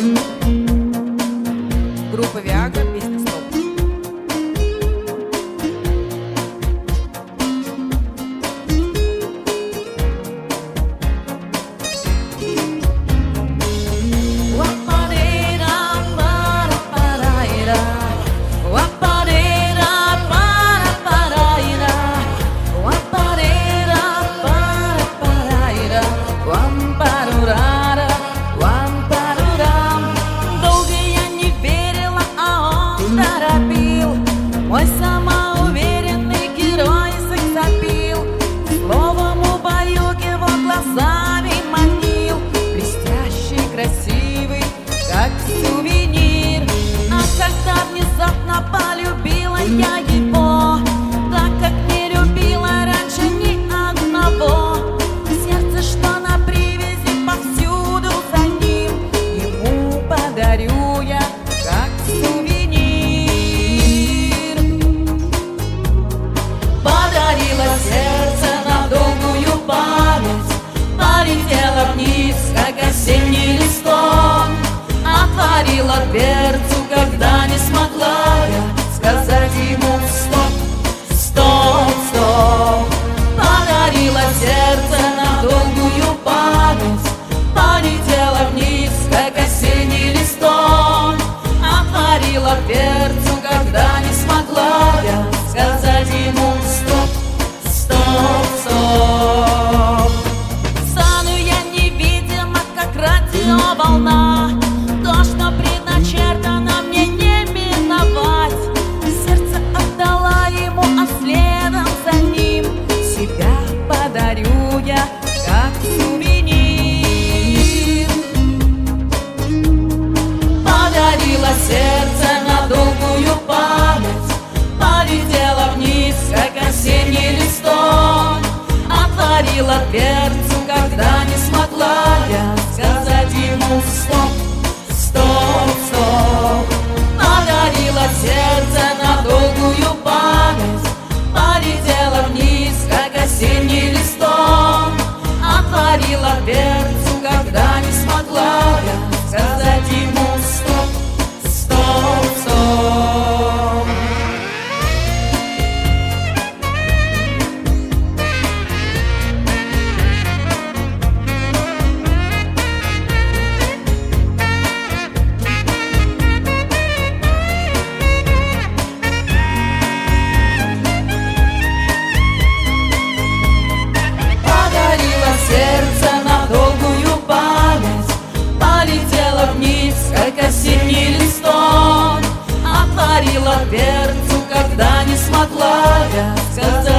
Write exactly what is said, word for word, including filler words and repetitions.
Группа Виагра, песня «Стоп». Мой самоуверенный герой сексапил, словом убаюкивал, глазами манил, блестящий, красивый, как сувенир. А когда внезапно полюбила я его, так как не любила раньше ни одного, сердце, что на привязи, повсюду за ним, ему подарю я, как сувенир. Сердце на долгую память полетело вниз, как осенний листок. Отворила дверцу, когда не смогла я сказать ему стоп, стоп, стоп. Подарила сердце на долгую память полетело вниз, как осенний листок. Отворила дверцу, когда не смогла я сказать ему стоп, стоп, стоп. Стану я невидима, как радиоволна, то, что предначертано мне не миновать. Сердце отдала ему, а следом за ним себя подарю я, как сувенир. Подарила сердце на долгую память полетела вниз, как осенний листок. Отворила дверцу, когда не смогла я сказать ему стоп, стоп, стоп. Подарила сердце на долгую память полетела вниз, как осенний листок. Отворила дверцу, когда не смогла я сказать ему стоп, стоп, стоп. Сердце на долгую память полетело вниз, как осенний листок. Отворила дверцу, когда не смогла я сказать